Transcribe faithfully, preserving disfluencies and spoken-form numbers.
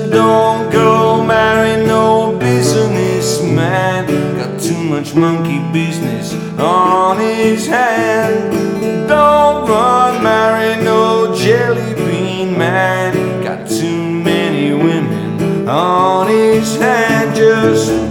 said don't go marry no businessman, got too much monkey business on his hand. Don't run, marry no jelly bean man, got too many women on his hand. Just